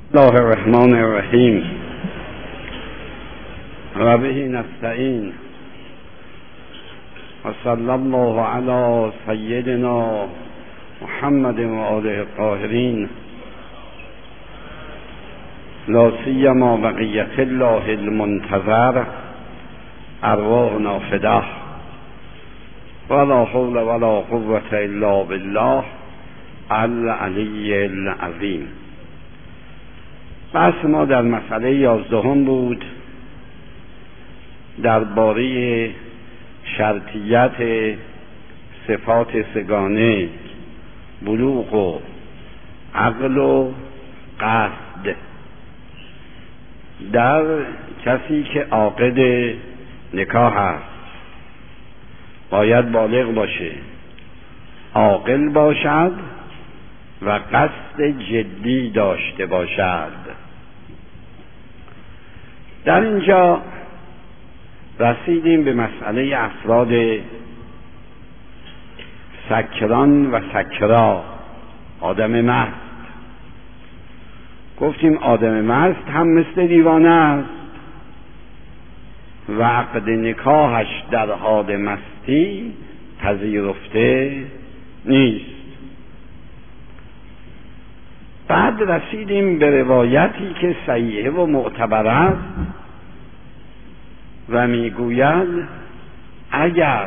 الله الرحمن الرحیم و به نستعین و صلی الله علی سیدنا محمد و آله الطاهرین لا سیما بقیت الله المنتظر ارواحنا فداه ولا حول ولا قوة الا بالله العلی العظیم. بحث ما در مسئله 11 بود درباره شرطیت صفات سگانه بلوغ و عقل و قصد در کسی که عاقد نکاح است. باید بالغ باشه، عاقل باشد و قصد جدی داشته باشد. در اینجا رسیدیم به مسئله افراد سکران و سکرا، آدم مست. گفتیم آدم مست هم مثل دیوانه است و عقد نکاحش در حال مستی پذیرفته نیست. بعد رسیدیم به روایتی که صحیحه و معتبر است و میگوید اگر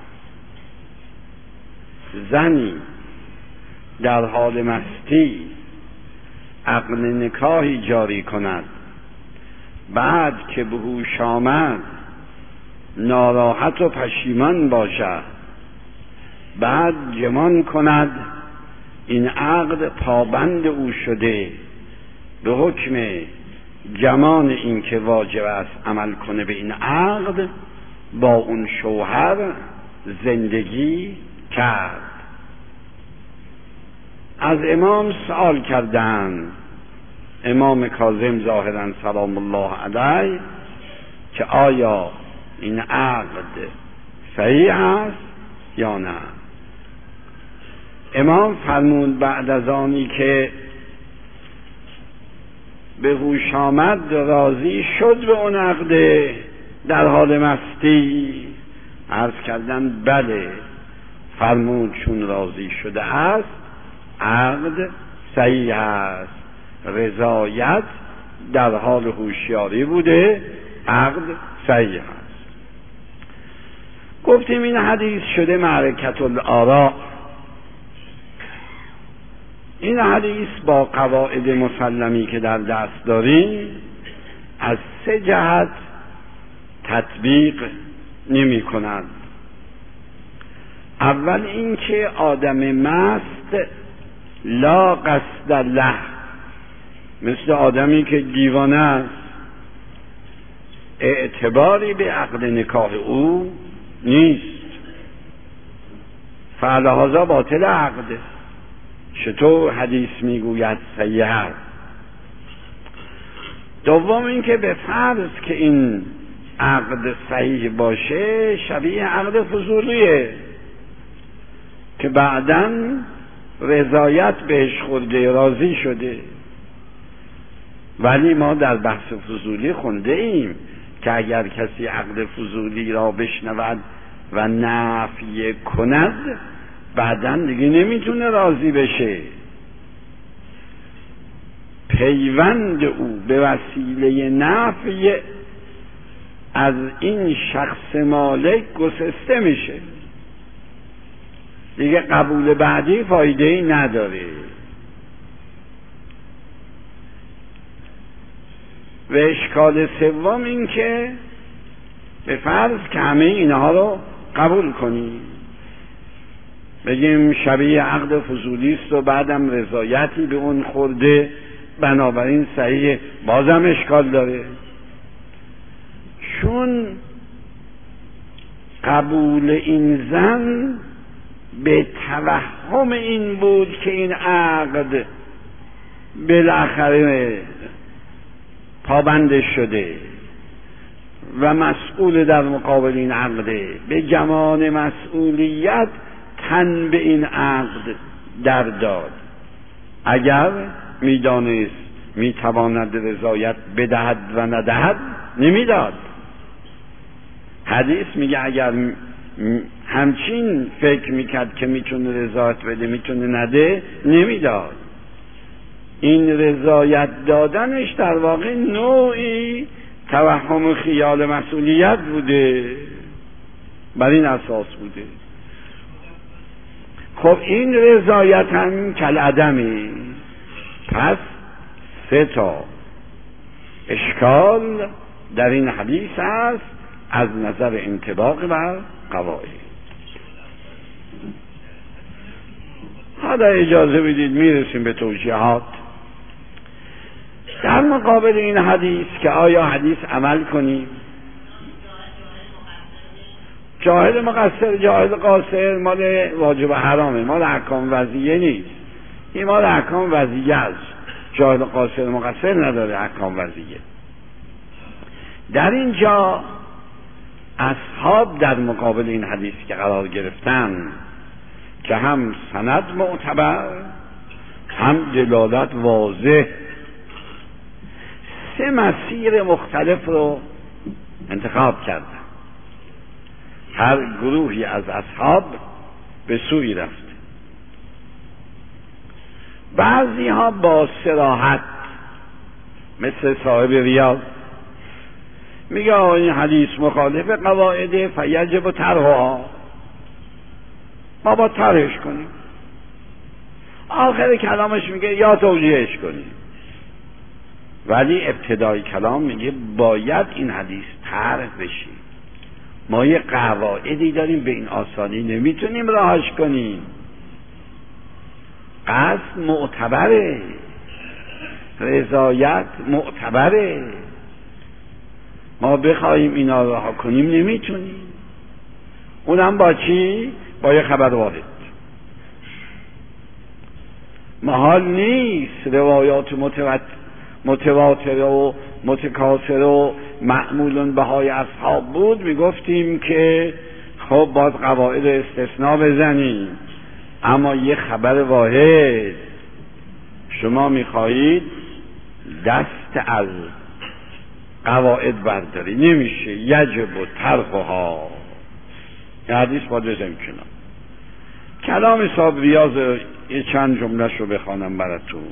زنی در حال مستی عقد نکاحی جاری کند، بعد که به هوش آمد ناراحت و پشیمان باشد، بعد گمان کند این عقد پابند او شده، به حکم گمان این که واجب است عمل کنه به این عقد، با اون شوهر زندگی کرد. از امام سوال کردند، امام کاظم ظاهرا سلام الله علیه، که آیا این عقد صحیح است یا نه؟ امام فرمود بعد از آنی که به هوش آمد راضی شد به اون عقد در حال مستی. عرض کردن بله. فرمود چون راضی شده است عقد صحیح است، رضایت در حال هوشیاری بوده، عقد صحیح است. گفتیم این حدیث شده معرکت الاراء. این حدیث با قواعد مسلمی که در دست داریم از 3 جهت تطبیق نمی کند. اول اینکه آدم مست لا قصد له، مثل آدمی که دیوانه است، اعتباری به عقد نکاح او نیست، فلهذا باطل عقد. چطور حدیث میگوید صحیح است؟ دوم اینکه به فرض که این عقد صحیح باشه، شبیه عقد فضولیه که بعداً رضایت بهش خورده، راضی شده. ولی ما در بحث فضولی خونده ایم که اگر کسی عقد فضولی را بشنود و نفی کند، بعداً دیگه نمیتونه راضی بشه. پیوند او به وسیله نفی از این شخص مالک گسسته میشه، دیگه قبول بعدی فایده‌ای نداره. و اشکال سوم این که به فرض که همه اینها رو قبول کنیم، بگیم شبیه عقد فضولی است و بعدم رضایتی به اون خورده، بنابراین صحیح، بازم اشکال داره. چون قبول این زن به توهم این بود که این عقد بالاخره پابند شده و مسئول در مقابل این عقده، به گمان مسئولیت تن به این عقد در داد. اگر میدانست میتواند رضایت بدهد و ندهد نمیداد. حدیث میگه اگر همچین فکر میکرد که میتونه رضایت بده میتونه نده نمیداد. این رضایت دادنش در واقع نوعی توهم خیال مسئولیت بوده، بر این اساس بوده. خب این رضایت هم کالعدمی. پس 3 اشکال در این حدیث است از نظر انطباق بر قواعد. حالا اجازه بدید میرسیم به توجیهات در مقابل این حدیث که آیا حدیث عمل کنیم. جاهل مقصر جاهل قاصر مال واجب و حرامه، مال احکام وضعیه نیست. این مال احکام وضعیه است. جاهل قاصر مقصر نداره احکام وضعیه. در اینجا اصحاب در مقابل این حدیث که قرار گرفتن که هم سند معتبر هم دلالت واضح، 3 مسیر مختلف رو انتخاب کردن. هر گروهی از اصحاب به سوی رفت. بعضی ها با صراحت مثل صاحب ریاض میگه این حدیث مخالف قواعد فیجب طرحها، ما با طرحش کنیم. آخر کلامش میگه یا توجیهش کنیم. ولی ابتدای کلام میگه باید این حدیث طرح بشه. ما یه قواعدی داریم به این آسانی نمیتونیم رهاش کنیم. قصد معتبره، رضایت معتبره، ما بخوایم اینا رها کنیم نمیتونیم. اونم با چی؟ با یه خبر وارد. محال نیست روایات متواتر و متکاثر و معمول بهای اصحاب بود میگفتیم که خب باید قواعد استثناء بزنیم. اما یه خبر واحد شما میخواهید دست از قواعد برداری، نمیشه. یجب و طرحها. این حدیث باید بزنیم کنار. کلام صاحب ریاض یه چند جمله رو بخوانم براتون.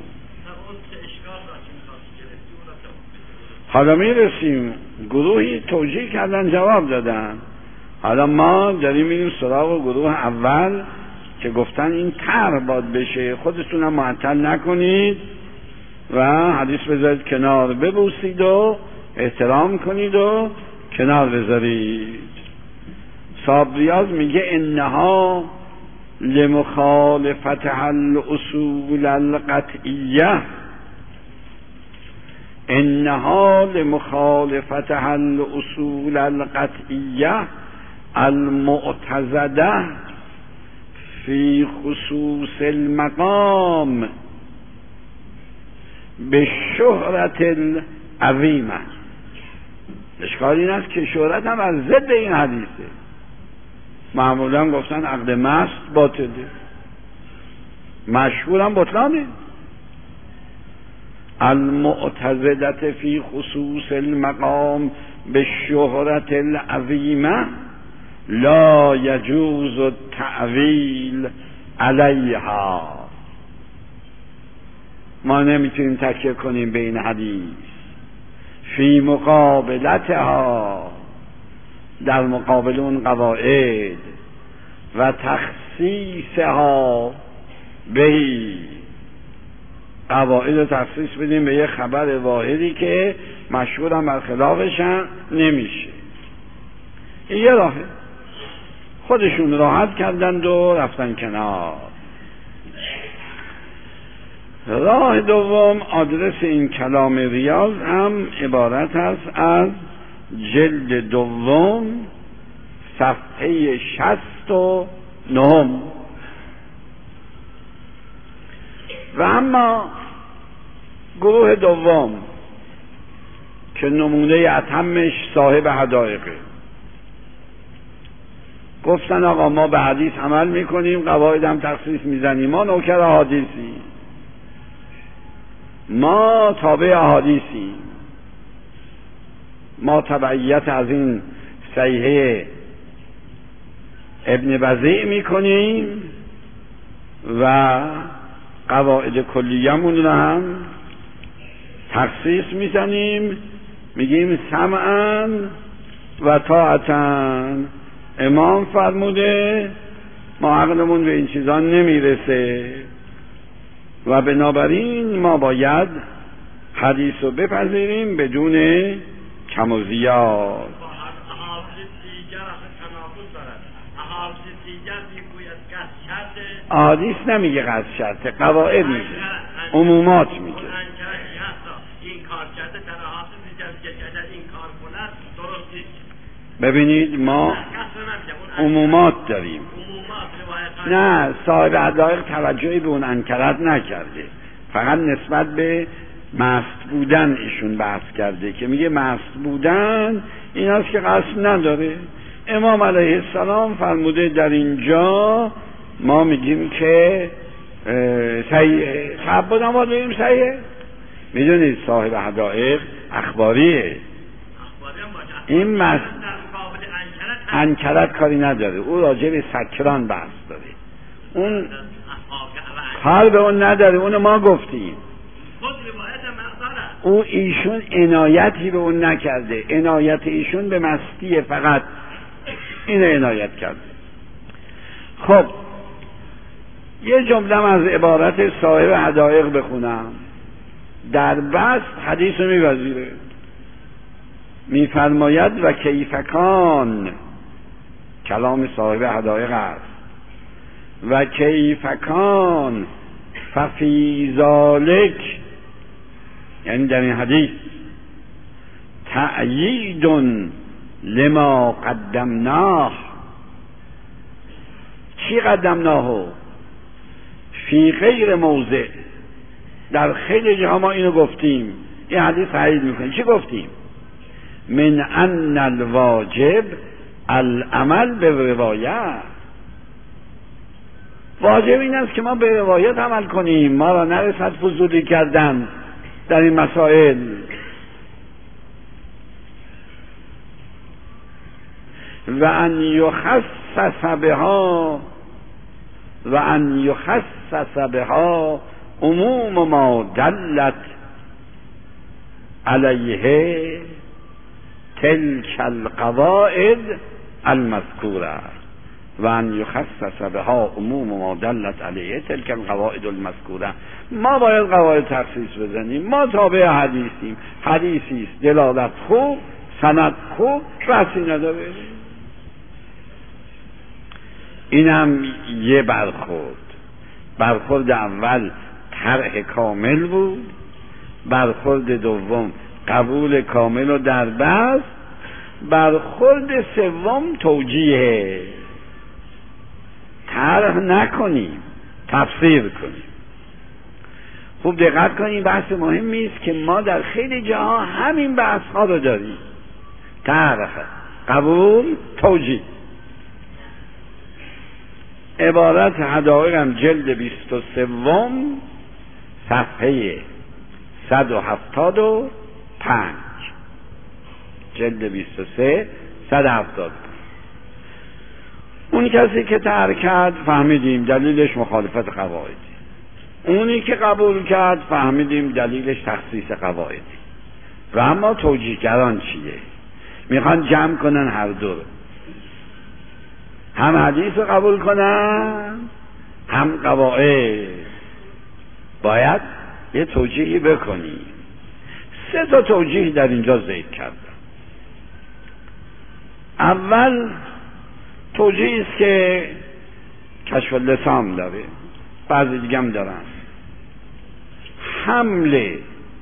حالا میرسیم. گروهی توجیه کردن جواب دادن. حالا ما داریم میریم سراغ گروه اول که گفتن این طرح باید بشه. خودتون هم معطل نکنید و حدیث بذارید کنار، ببوسید و احترام کنید و کنار بذارید. صاحب ریاض میگه انها لمخالفتها الاصول القطعیه، انها لمخالفتها الاصول القطعیه المعتزده فی خصوص المقام به شهرت العظیمه. اشکال این است که شهرت هم از ضد این حدیثه. معمولا گفتن عقد مست باطله، مشهور هم بطلانه. المعتزدت فی خصوص المقام به شهرت العظیمه لا یجوز التأویل علیها. ما نمیتونیم تکیه کنیم به این حدیث. فی مقابلتها، در مقابل اون قواعد، و تخصیصها بهی، قواعد رو تخصیص بدیم به یه خبر واحدی که مشهورم بر خلافشن نمیشه. این یه راهه. خودشون راحت کردند و رفتن کنار. راه دوم، آدرس این کلام ریاض هم عبارت است از جلد دوم صفحه 69. و اما گروه دوم که نمونه اتمش صاحب حدایقه، گفتن آقا ما به حدیث عمل میکنیم، قواعد هم تخصیص میزنیم، ما نوکر حدیثی. ما تابع احادیثیم، ما تبعیت از این صحیحه ابن بزیع میکنیم و قواعد کلیه‌مون رو هم تخصیص میزنیم، میگیم سمعاً و طاعتاً. امام فرموده، ما عقلمون به این چیزا نمیرسه و بنابراین ما باید حدیث رو بپذیریم بدون کم و زیاد. احادیث نمیگه قصد شرطه، قواعد میگه، عمومات میگه. این کار کرده در حافظ اگر این کار کند درست نیست. ببینید ما عمومات داریم. نه، صاحب حدایق توجهی به اون انکرت نکرده، فقط نسبت به مست بودن ایشون بحث کرده که میگه مست بودن این هست که قصد نداره. امام علیه السلام فرموده در اینجا ما میگیم که صحیحه، تعبد هم باید بگیم صحیحه. میدونید صاحب حدایق اخباریه، این انکرت کاری نداره، او راجع به سکران بحث داره، اون کار به اون نداره، اون ما گفتیم. او ایشون عنایتی به اون نکرده، عنایت ایشون به مستی فقط، این عنایت کرده. خب یه جمله از عبارت صاحب حدایق بخونم، در بست حدیث رو می‌پذیره، میفرماید و کیفکان، کلام صاحب حدایق است، و کیفکان ففی ذالک، یعنی در این حدیث تأیید لما قدمناه. چی قدمناه؟ فی غیر موضع، در خیلی جاها ما اینو گفتیم، این حدیث تأیید میکنه. چی گفتیم؟ من ان الواجب العمل به روایت، واجب این است که ما به روایت عمل کنیم، ما را نرسد فضولی کردن در این مسائل. و ان یخصص بها، و ان یخصص بها عموم ما دلت علیه تلک القواعد المذکوره، و ان یخصص بها عموم ما دلت علیه تلک القواعد المذکوره. ما باید قواعد تخصیص بزنیم، ما تابع حدیثیم، حدیثی است دلالت خوب، سند خوب، بحثی نداره. اینم یه برخورد اول طرح کامل بود، برخورد دوم قبول کامل و در بست، برخورد سوم توجیه، طرح نکنیم، تفسیر کنیم. خوب دقت کنیم، بحث مهمی است که ما در خیلی جاها همین بحث ها رو داریم، طرح، قبول، توجیه. عبارت حدایق هم جلد 23 صفحه 175، جلد 23 175. اون کسی که ترک کرد فهمیدیم دلیلش مخالفت قواعدی، اونی که قبول کرد فهمیدیم دلیلش تخصیص قواعدی. و اما توجیهگران چیه؟ میخوان جمع کنن هر دو رو، هم حدیث رو قبول کنن هم قواعد. باید یه توجیهی بکنیم. 3 تا توجیه در اینجا ذکر کردم. اول توجیهی است که کشف اللسان داره، بعضی دیگه هم دارن، حمل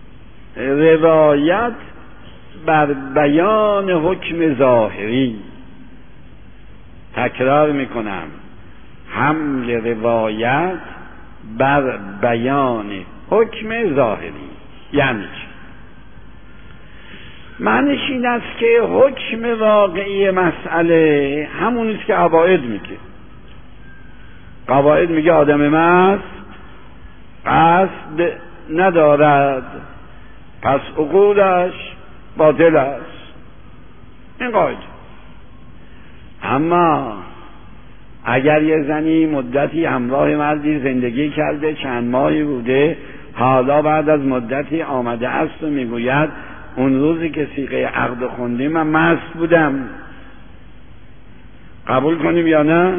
روایت بر بیان حکم ظاهری. تکرار میکنم، حمل روایت بر بیان حکم ظاهری یعنی چی؟ معنیش این است که حکم واقعی مسئله همون است که قواعد میگه. قواعد میگه آدم مست قصد ندارد پس عقولش باطل است. این قاعده. اما اگر یه زنی مدتی همراه مردی زندگی کرده، چند ماهی بوده، حالا بعد از مدتی آمده است و میگوید اون روزی که صیغه عقد خوندیم من مست بودم، قبول کنیم یا نه؟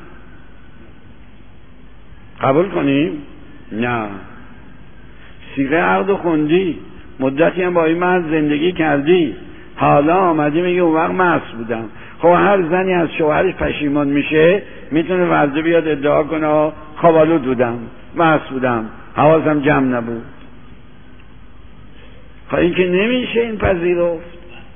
قبول کنیم؟ نه. صیغه عقد خوندی، مدتی هم با این مرد زندگی کردی، حالا آمدی میگه اون وقت مست بودم. خب هر زنی از شوهرش پشیمان میشه میتونه فردا بیاد ادعا کنه خوابالود بودم، مست بودم، حواسم جمع نبود. خب این که نمیشه این پذیرفت.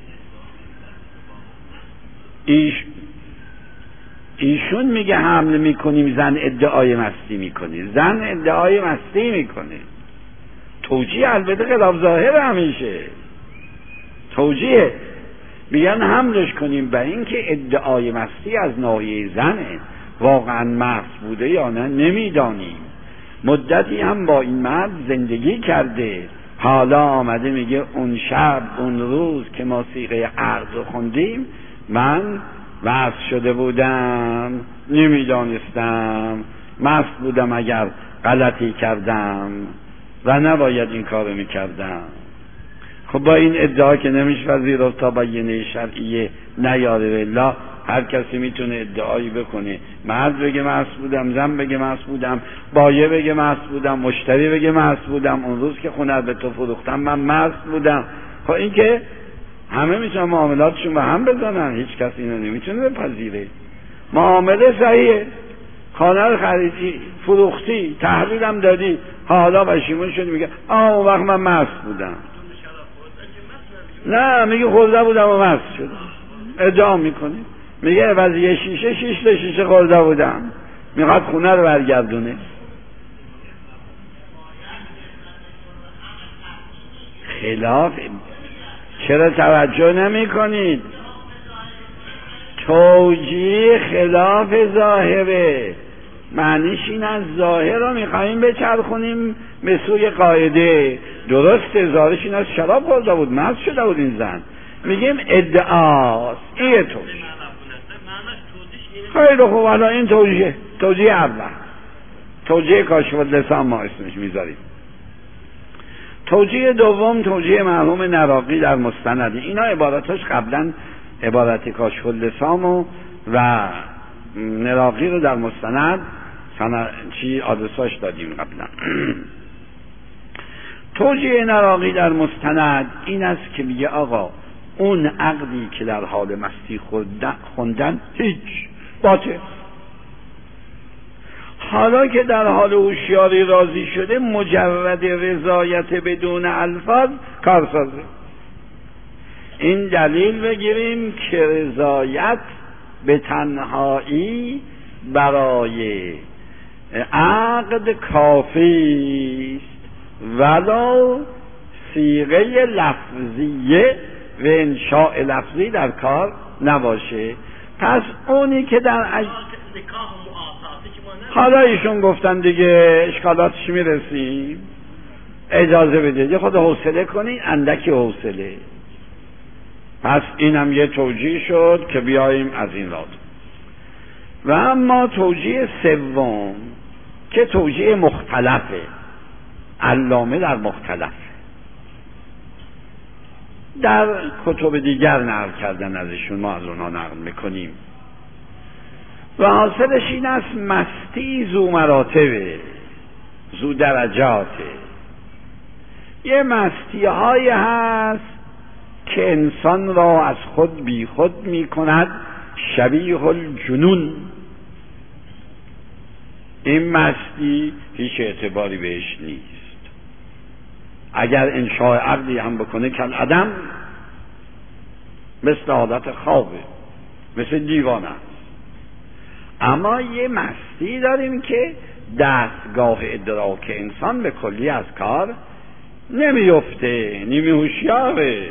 ایشون میگه حمل میکنیم، زن ادعای مستی میکنه، زن ادعای مستی میکنه. توجیه البته خلاف ظاهر همیشه توجیه، بیان حملش کنیم به این که ادعای مستی از ناحیه زنه، واقعا مست بوده یا نه نمیدانیم. مدتی هم با این مرد زندگی کرده، حالا آمده میگه اون شب اون روز که ما صیغه عقد رو خوندیم من مست شده بودم، نمیدانستم، مست بودم، اگر غلطی کردم و نباید این کارو میکردم. خب با این ادعا که نمیشه پذیرفت تا بیانیه شرعیه نیاره، والله هر کسی میتونه ادعایی بکنه، مرد بگه مست بودم، زن بگه مست بودم، بایه بگه مست بودم، مشتری بگه مست بودم، اون روز که خونه به تو فروختم من مست بودم. خب این که همه میتونن معاملاتشون به هم بزنن، هیچ کسی اینو نمیتونه بپذیره. معامله صحیحه، خانه رو خریدی، فروختی، تحویلم دادی، حالا پشیمون شدی میگه اون وقت من مست بودم. نه، میگه خورده بودم و مست شدم، ادعا میکنه، میگه عوض یه شیشه 6 تا شیشه خورده بودم، میخواد خونه رو برگردونه. خلاف. چرا توجه نمی کنید؟ توجیه خلاف ظاهره، معنیش این از ظاهر رو میخواییم بچرخونیم به سوی قاعده. درست ظاهرش این از شراب خورده بود، مست شده بود این زن، میگیم ادعاست. این توجیه. خیلی خوب، حالا این توجیه اول، توجیه کاشف اللسان ما اسمش میذاریم. توجیه دوم توجیه مرحوم نراقی در مستند. اینا عباراتش قبلا عبارت کاشف اللسان و نراقی رو در مستند آدرساش دادیم قبلا. توجیه نراقی در مستند این است که میگه آقا اون عقدی که در حال مستی خوندن هیچ باطل، حالا که در حال هوشیاری راضی شده مجرد رضایت بدون الفاظ کارسازه. این دلیل بگیریم که رضایت به تنهایی برای عقد کافی است ولو صیغه لفظیه و انشاء لفظی در کار نباشه. پس اونی که در حالا ایشون گفتن دیگه اشکالاتش میرسیم، اجازه بدید خود حوصله کنین، اندکی حوصله. پس اینم یه توجیه شد که بیاییم از این راه. و اما توجیه سوم که توجیه مختلفه، علامه در مختلف در کتب دیگر نقل کردن ازشون، ما از اونها نقل میکنیم و حاصلش این است مستی ذو مراتبه، ذو درجاته. یه مستی های هست که انسان را از خود بی خود می کند شبیه الجنون. این مستی هیچ اعتباری بهش نیست، اگر انشاء عقدی هم بکنه کل عدم، مثل حالت خوابه، مثل دیوانه. اما یه مستی داریم که دستگاه ادراک انسان به کلی از کار نمیفته، نیمه هوشیاره،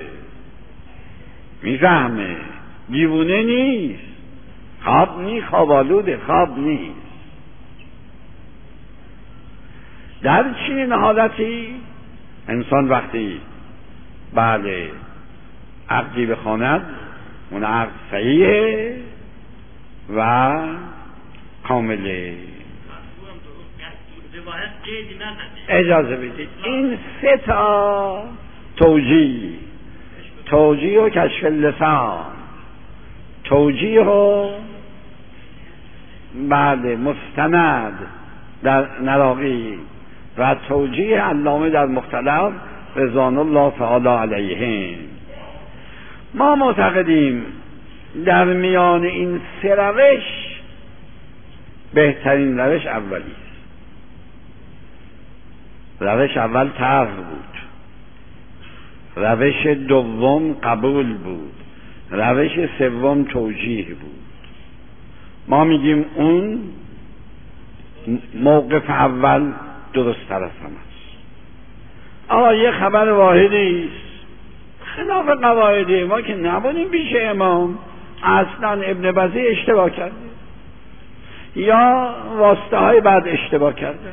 میفهمه، دیوونه نیست، خواب نیست، خوابالوده، خواب نیست. در چنین حالتی انسان وقتی بله عقدی بخواند اون عقد صحیحه و کامله. اجازه بدید این سه تا توجیه و کشف اللسان، توجیه و بله مستند در نراقی و توجیه علامه در مختلف رضوان الله تعالی علیهم. ما معتقدیم در میان این سه روش بهترین روش اولی است. روش اول طرح بود، روش دوم قبول بود، روش سوم توجیه بود. ما میگیم اون موقف اول درست طرف هم است. یه خبر واحدی است خلاف قواعد ما که نبودیم پیش امام، اصلا ابن بزی اشتباه کرده یا واسطه های بعد اشتباه کرده،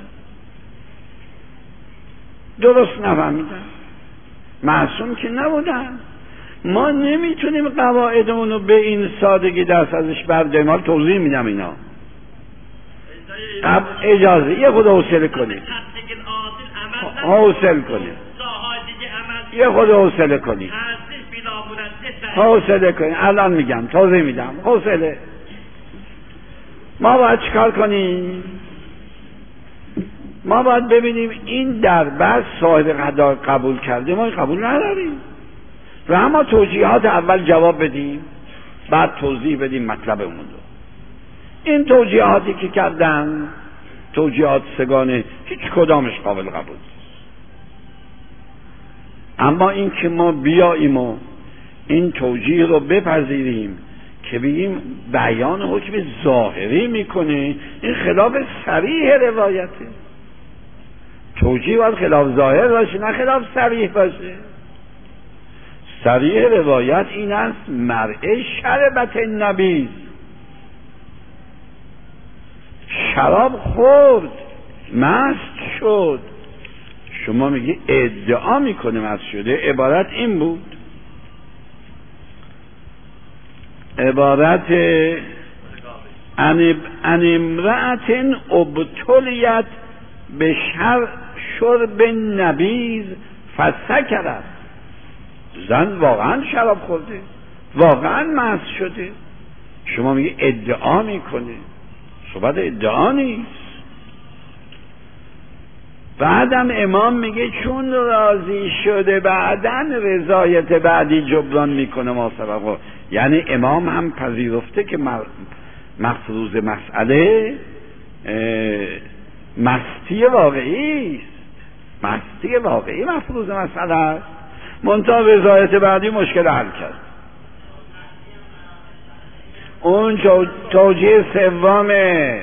درست نفهمیدن، معصوم که نبودن. ما نمیتونیم قواعدمون رو به این سادگی دست ازش برداریم. حال توضیح میدم اینا. اجازه یه خود حوصله کنید، حوصله کنید، یه خود حوصله کنید، حوصله کنید. الان میگم توضیح میدم، حوصله. ما باید چیکار کنیم؟ ما باید ببینیم این دربست صاحب قبول کرده، ما قبول نداریم و اما توجیهات اول جواب بدیم، بعد توضیح بدیم مطلبمون رو. این توجیهاتی که کردن توجیهات سگانه، هیچ کدامش قابل قبول نیست. اما این که ما بیاییم و این توجیه رو بپذیریم که بگیم بیان حکم ظاهری میکنه، این خلاف صریح روایته. توجیه باید خلاف ظاهر باشه نه خلاف صریح باشه. صریح روایت این است مرء شربت النبیذ، شراب خورد مست شد. شما میگی ادعا میکنه مست شده. عبارت این بود، عبارت ان امرأت ابتلیت به شرب نبیذ فسکرت. زن واقعا شراب خورده، واقعا مست شده. شما میگی ادعا میکنه. صحبت ادعا نیست. بعدم امام میگه چون راضی شده بعدن رضایت بعدی جبران میکنه ما سبقه. یعنی امام هم پذیرفته که مفروض مسئله مستی واقعی است. مستی واقعی مفروض مسئله است. منتها رضایت بعدی مشکل حل کرد. اون توجیه سومه،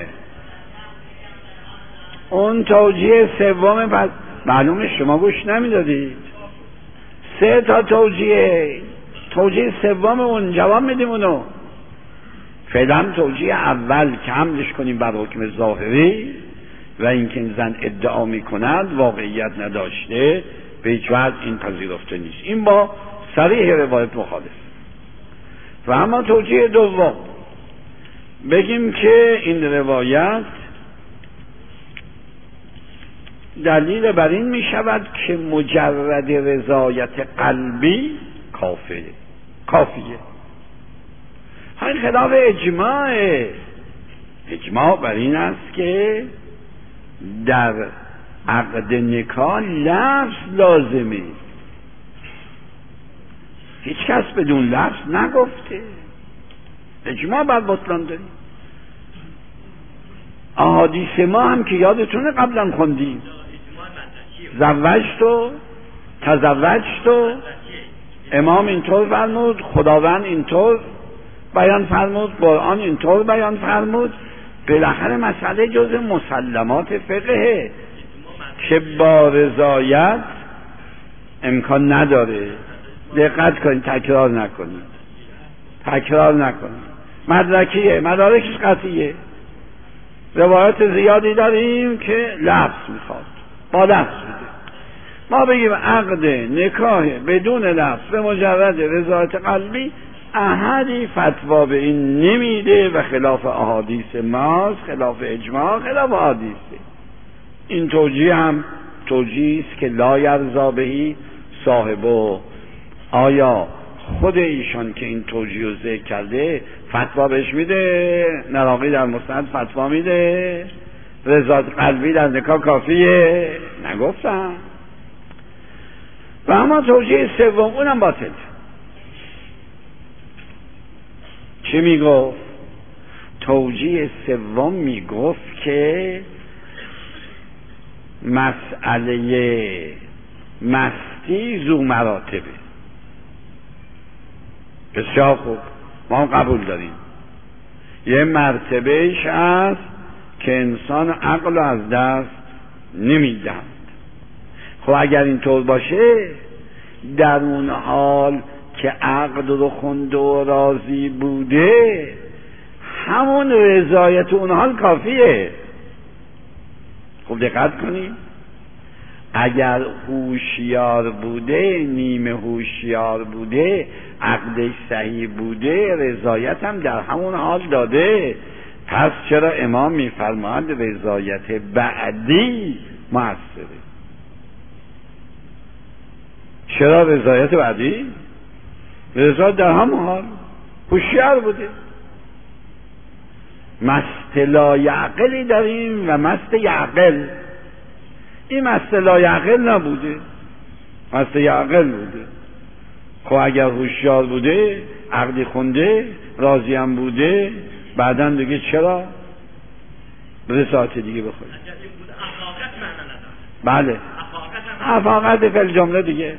اون توجیه سومه. پس معلومه شما گوش نمیدادید. سه تا توجیه سوم اون جواب میدیم اونو. فعلا توجیه اول که حملش کنیم بر حکم ظاهری و اینکه زن ادعا میکند واقعیت نداشته، به هیچ وجه این پذیرفته نیست. این با صریح روایت مخالف. و اما توجیه دوم بگیم که این روایت دلیل بر این می شود که مجرد رضایت قلبی کافیه. این خلاف اجماعه. اجماع بر این است که در عقد نکاح لفظ لازمه. هیچ کس بدون لفظ نگفته. اجماع بر بطلان داریم. احادیث ما هم که یادتونه قبلا خوندیم، زوجتو تزوجتو، امام اینطور فرمود، خداوند اینطور بیان فرمود، قرآن اینطور بیان فرمود. بالاخره مسئله جز مسلمات فقهه که با رضایت امکان نداره. دقت کنید، تکرار نکنید. مدرکیه، مدارکش قطعیه. روایت زیادی داریم که لفظ میخواد، با لفظ میده. ما بگیم عقد نکاح بدون لفظ به مجرد رضایت قلبی، احدی فتوا به این نمیده و خلاف احادیث ماست، خلاف اجماع، خلاف احادیثه. این توجیه هم توجیه است که لا یرضا بهی صاحبه. آیا خود ایشان که این توجیه رو ذکر کرده فتوا بهش میده؟ نراقی در مستند فتوا میده رضایت قلبی در نکاح کافیه؟ نگفتم. و اما توجیه سوم اونم باطل. چی میگفت؟ توجیه سوم میگفت که مسئله مستی ذو مراتبه. بسیار خوب، ما قبول داریم. یه مرتبهش هست که انسان عقل از دست نمیدهد. خب اگر اینطور باشه، در اون حال که عقد رو خونده و راضی بوده، همون رضایت اون حال کافیه. خب دقت کنید، اگر هوشیار بوده، نیمه هوشیار بوده، عقدش صحیح بوده، رضایت هم در همون حال داده. پس چرا امام میفرماید رضایت بعدی مؤثره؟ چرا رضایت بعدی؟ رضایت در همون حال هوشیار بوده. مست لایعقلی داریم و مست یعقل. این مست لایعقل نبوده، مست یعقل بوده. خب اگر هوشیار بوده، عقدی خونده، راضی هم بوده، بعداً دیگه چرا رضایت دیگه بخواد؟ بله، افاقت فی جمله دیگه.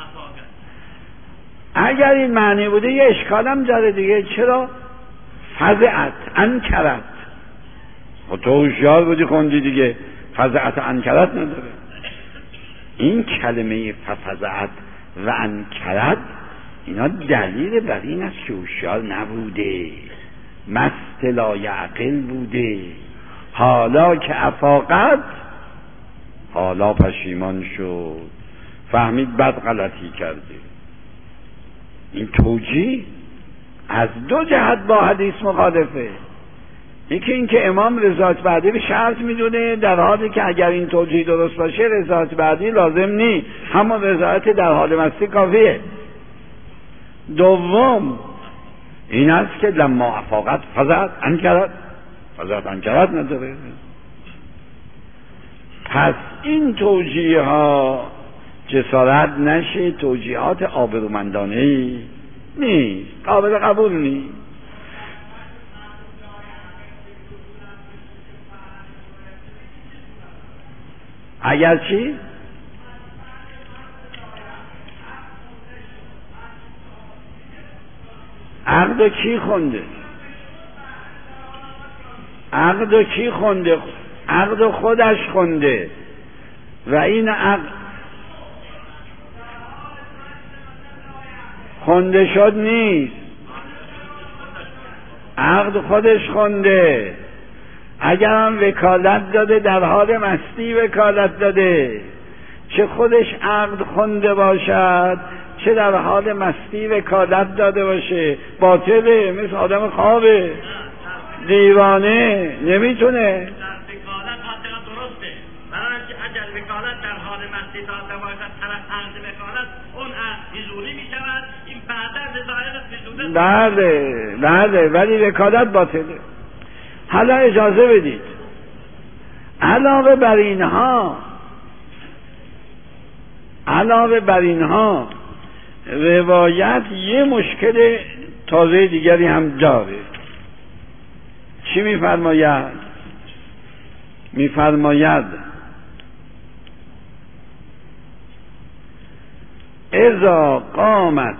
اگر این معنی بوده یه اشکالم داره دیگه. چرا؟ فزعت انکرت. خب تو هوشیار بودی خوندی دیگه، فزعت انکرت نداره. این کلمه فزعت و انکرت اینا دلیل بر این است که هوشیار نبوده، مست لایعقل بوده. حالا که افاقت، حالا پشیمان شد، فهمید بد غلطی کرده. این توجیه از دو جهت با حدیث مخالفه. یکی این که امام رضایت بعدی به شرط میدونه، در حالی که اگر این توجیه درست باشه رضایت بعدی لازم نی، همون رضایت در حال مستی کافیه. دوم این است که لما افاقت فزعت انکرت نداره. پس این توجیه ها جسارت نشه، توجیهات آبرومندانه نیست، قابل قبول نیست. اگر چی؟ عقد کی خونده؟ عقد کی خونده؟ عقد خودش خونده. و این عقد خونده شد نیست، عقد خودش خونده. اگر هم وکالت داده، در حال مستی وکالت داده، چه خودش عقد خونده باشد چه در حال مستی وکالت داده باشه، باطله. مثل آدم خوابه، دیوانه، نمیتونه. وکالت در حال مستی داده باشد، طرف عقد وکالت، اون عقد حضوری می شود، این بعد رضایت حضوری. بله، ولی وکالت باطله. حالا اجازه بدید، علاوه بر اینها روایت یه مشکل تازه دیگری هم داره. چی میفرماید؟ میفرماید اذا قامت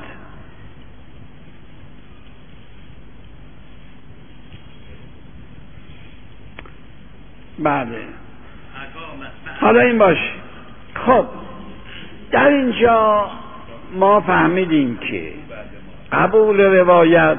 بله، حالا این باشه. خب در اینجا ما فهمیدیم که قبول روایت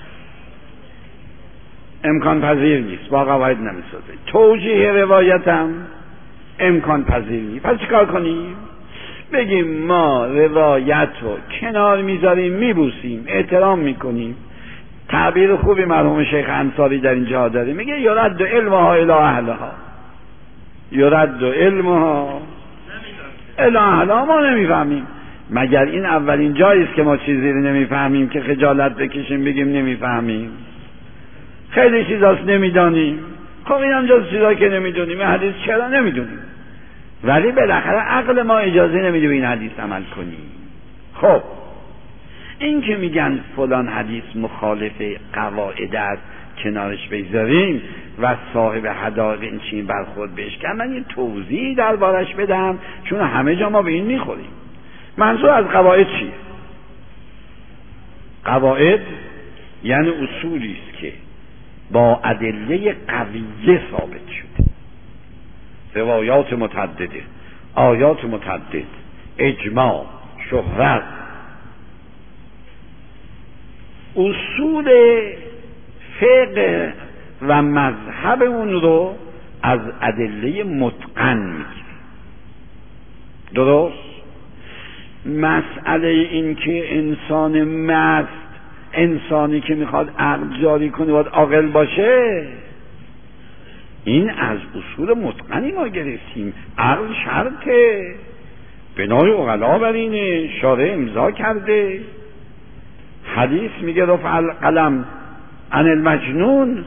امکان پذیر نیست، با قواعد نمیسازه. توجیه روایت هم امکان پذیر نیست. پس چیکار کنیم؟ بگیم ما روایت رو کنار میذاریم، میبوسیم، احترام میکنیم. تعبیر خوبی مرحوم شیخ انصاری در اینجا داره، میگه یرد علمها الی اهلها، یرد علمها الی اهلها. ما نمیفهمیم. مگر این اولین جایی است که ما چیزی رو نمیفهمیم که خجالت بکشیم بگیم نمیفهمیم؟ خیلی چیزاست نمیدانیم. خب این هم جز چیزایی که نمیدونیم. این حدیث چرا نمیدونیم؟ ولی بالاخره عقل ما اجازه نمیده به این حدیث عمل کنیم. خب این که میگن فلان حدیث مخالف قواعد است کنارش بگذاریم و صاحب حدایق این چین برخورد بهش کرد، من یه توضیح دربارش بدم، چون همه جا ما به این میخوریم. منظور از قواعد چیه؟ قواعد یعنی اصولی است که با ادله قویه ثابت شده، روایات متعدده، آیات متعدد، اجماع، شهرت. اصول فقه و مذهب اون رو از ادله متقن میگیریم. درست؟ مسئله این که انسان مست، انسانی که میخواد عقل جاری کنه باید عاقل باشه، این از اصول متقنی ما گرفتیم. عقل شرطه، بنای عقلا بر اینه، شارع امضا کرده. حدیث میگه رفع القلم عن المجنون.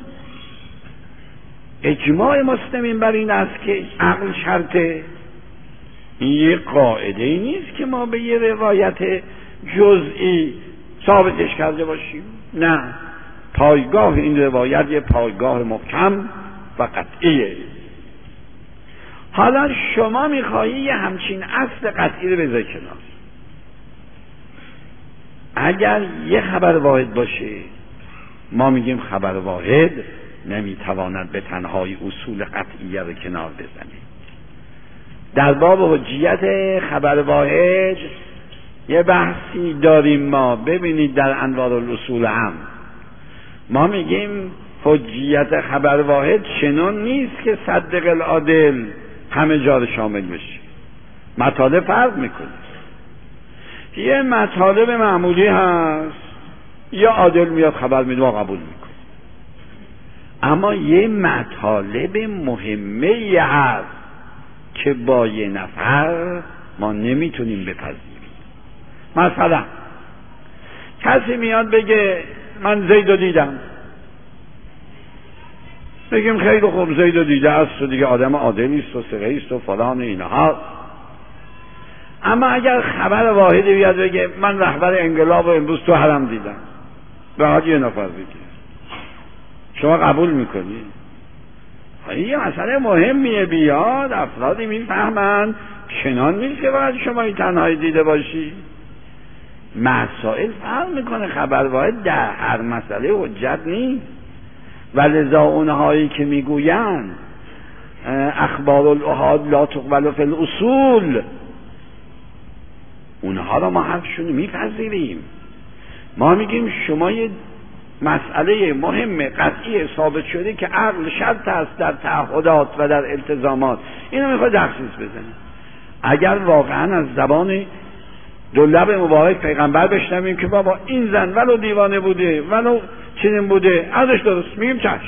اجماع مسلمین بر این است که عقل شرطه. این یه قاعده ای نیست که ما به یه روایت جزئی ثابتش کرده باشیم. نه، پایگاه این روایت یه پایگاه محکم و قطعیه. حالا شما میخوایی یه همچین اصل قطعی رو بذاری کنار. اگر یه خبر واحد باشه، ما میگیم خبر واحد نمیتواند به تنهایی اصول قطعیه رو کنار بزنه. در باب حجیت خبر واحد یه بحثی داریم ما، ببینید در انوار الاصول هم ما میگیم حجیت خبر واحد چنان نیست که صدق العادل همه جا رو شامل بشه. مطالب فرق میکنه. یه مطالب معمولی هست، یه عادل میاد خبر میده و قبول میکنه. اما یه مطالب مهمه هست که با یه نفر ما نمیتونیم بپذیریم. مثلا کسی میاد بگه من زیدو دیدم، بگیم خیلی خوب زیدو دیده است و دیگه آدم عادلی است و ثقه است و فلان اینها. اما اگر خبر واحدی بیاد بگه من رهبر انقلاب و امروز تو حرم دیدم، به حال یه نفر بگه، شما قبول میکنی؟ یه مسئله مهمیه، بیاد افرادی میفهمن، چنان نیست که باید شما این تنهایی دیده باشی. مسائل فرق میکنه. خبر واحد در هر مسئله حجت نیست و لذا اونهایی که میگوین اخبار الاحاد لا تقبل فی الاصول، اونها رو ما حرفشون میپذیریم. ما میگیم شما یه مسئله مهم قطعی ثابت شده که عقل شرط است در تعهدات و در التزامات، اینو میخواد تخصیص بزنه. اگر واقعا از زبان دو لب مبارک پیغمبر بشنویم که بابا این زن ولو دیوانه بوده ولو چنین بوده ازش درست، میگیم چشم.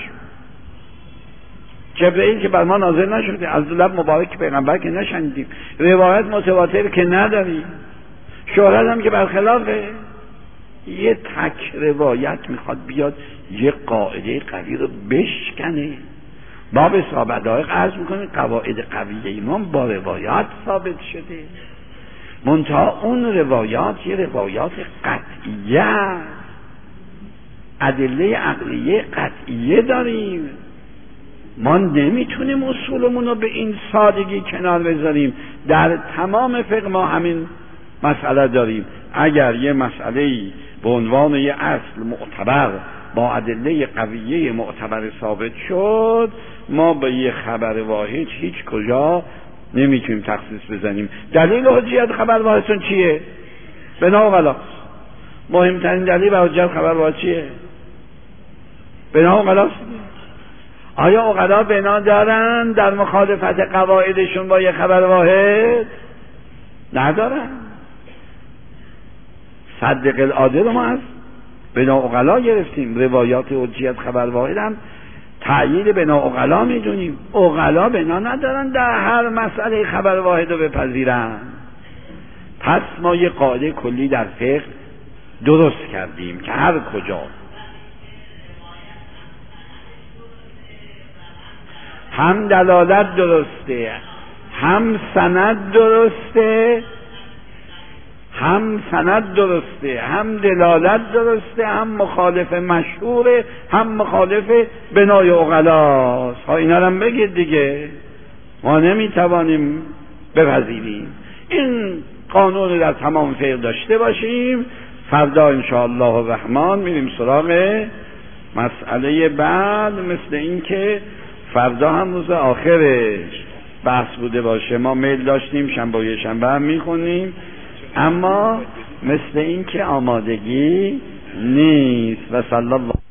جبرئیل که بر ما نازل نشده، از دو لب مبارک پیغمبر که نشنیدیم، روایت متواتر که نداریم، شهرت هم که برخلافه. یه تک روایت میخواد بیاد یه قاعده قوی رو بشکنه. باب صحابه دایق عرض میکنه قواعد قویه ایمان با روایات ثابت شده، منتها اون روایات یه روایات قطعیه، ادله عقلیه قطعیه داریم. ما نمیتونیم اصولمون رو به این سادگی کنار بذاریم. در تمام فقه ما همین مسئله داریم. اگر یه مسئله‌ای به عنوان یه اصل معتبر با ادله قویه معتبر ثابت شد، ما به یه خبر واحد هیچ کجا نمیتونیم تخصیص بزنیم. دلیل حجیت خبر واحدتون چیه؟ بنا غلا. مهمترین دلیل بر حجیت خبر واحد چیه؟ بنا غلا. آیا عقلا بنا دارن در مخالفت قواعدشون با یه خبر واحد؟ ندارن. صدق العاده رو ما از بنا عقلا گرفتیم، روایات حجیت خبر واحد هم تأیید بنا عقلا میدونیم. عقلا بنا ندارن در هر مسئله خبر واحد رو بپذیرن. پس ما یه قاعده کلی در فقه درست کردیم که هر کجا هم دلالت درسته، هم سند درسته، هم دلالت درسته، هم مخالف مشهوره، هم مخالف بنای عقلاست. ها اینا رو هم بگید دیگه، ما نمیتوانیم بپذیریم. این قانون در تمام فقه داشته باشیم. فردا انشاءالله الرحمن میریم سراغ مسئله بعد. مثل این که فردا هم روز آخرش بحث بوده باشه، ما میل داشتیم شنبه هم میخونیم، اما مثل این که آمادگی نیست. و صلی الله